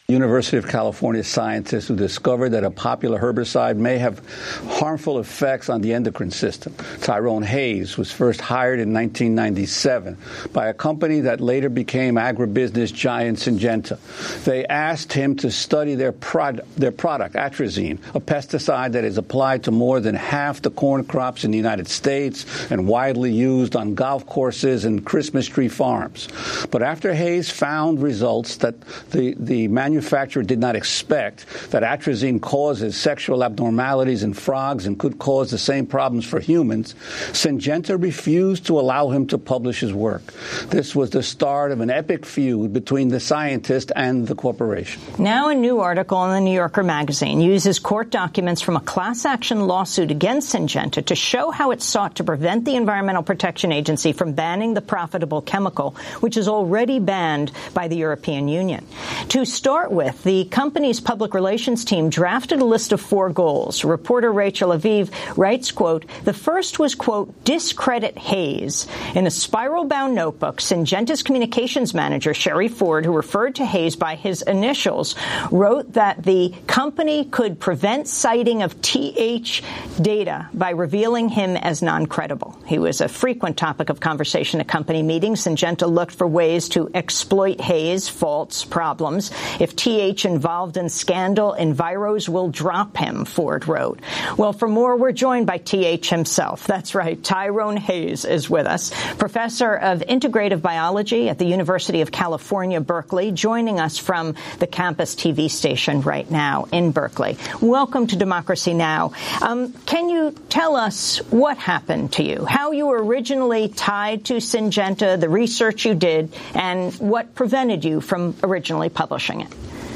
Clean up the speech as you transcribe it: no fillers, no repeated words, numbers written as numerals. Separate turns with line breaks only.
University of California scientists who discovered that a popular herbicide may have harmful effects on the endocrine system. Tyrone Hayes was first hired in 1997 by a company that later became agribusiness giant Syngenta. They asked him to study their product, atrazine, a pesticide that is applied to more than half the corn crops in the United States and widely used on golf courses and Christmas tree farms. But after Hayes found results that the manufacturer did not expect, that atrazine causes sexual abnormalities in frogs and could cause the same problems for humans, Syngenta refused to allow him to publish his work. This was the start of an epic feud between the scientist and the corporation.
Now a new article in the New Yorker magazine uses court documents from a class action lawsuit against Syngenta to show how it sought to prevent the Environmental Protection Agency from banning the profitable chemical, which is already banned by the European Union. To start with, the company's public relations team drafted a list of 4 goals. Reporter Rachel Aviv writes, quote, the first was, quote, discredit Hayes. In a spiral-bound notebook, Syngenta's communications manager, Sherry Ford, who referred to Hayes by his initials, wrote that the company could prevent citing of TH data by revealing him as non-credible. He was a frequent topic of conversation at company meetings. Syngenta looked for ways to exploit Hayes' faults, problems. If TH involved in scandal, Enviros will drop him, Ford wrote. Well, for more, we're joined by TH himself. That's right, Tyrone Hayes is with us, professor of integrative biology at the University of California, Berkeley, joining us from the campus TV station right now in Berkeley. Welcome to Democracy Now! Can you tell us what happened to you, how you were originally tied to Syngenta, the research you did, and what prevented you from originally publishing it?